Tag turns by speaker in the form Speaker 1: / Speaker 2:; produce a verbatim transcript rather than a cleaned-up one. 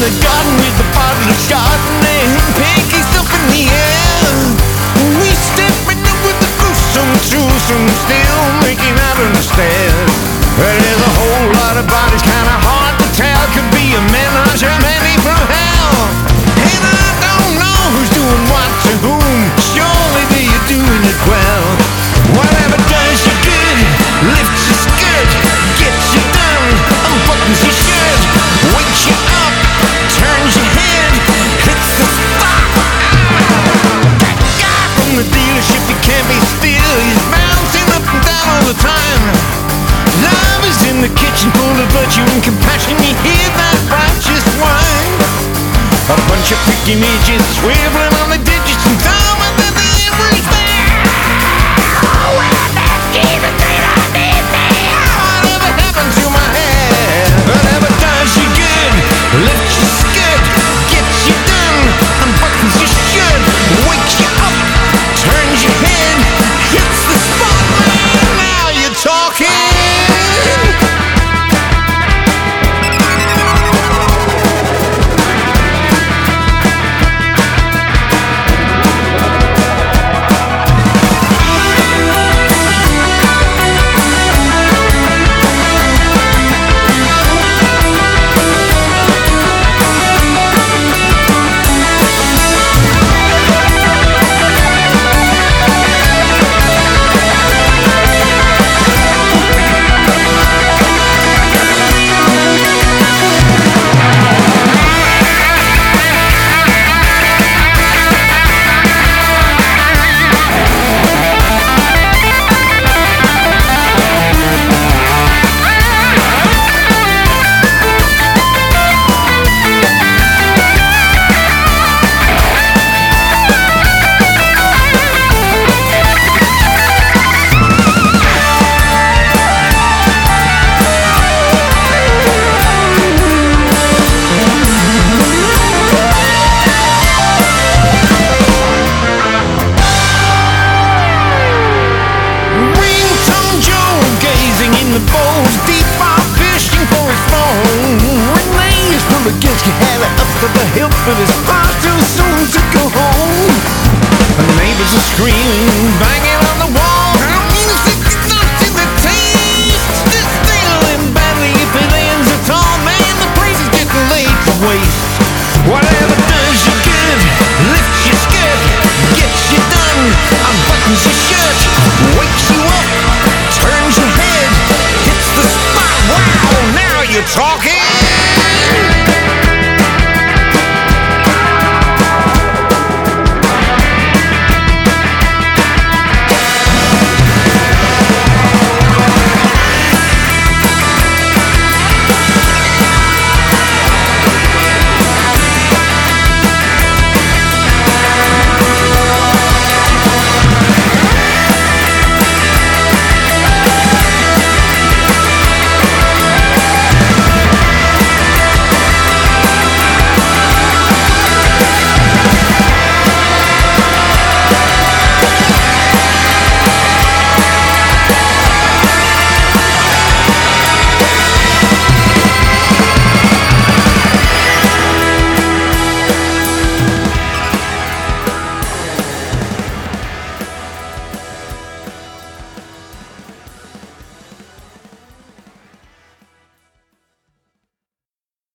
Speaker 1: the garden with the bottle of Chardonnay, pancakes up in the air. We stepping up with the gruesome twosome, still making out on the stairs. Well, there's a whole lot about it's kinda hard to tell. Could be a menage or many from hell. And I don't know who's doing what to whom. Surely they're doing it well. Whatever does you good, lifts your skirt, gets you down, unbuttons your shirt, wakes you up, turns your head, hits the spot. That guy from the dealership, he can't be still. He's bouncing up and down all the time. Love is in the kitchen, full of virtue and compassion. You hear that righteous wine. A bunch of picky midgets swiveling on the digits and dumber than the average man. Oh, well, that kid that they don't need me. Whatever happened to my hair? Whatever does you good, lifts your skirt, gets you done, unbuttons your shirt, wakes you up, turns your head, hits the spot, man. Now you're talking. But it's far too soon to go home. The neighbors are screaming, banging on the wall. Our music is not to the taste. This thing'll end badly if it ends at all. Man, the place is getting late to waste. Whatever does you good, lifts your skirt, gets you done, unbuttons your shirt, wakes you up, turns your head, hits the spot. Wow, now you're talking.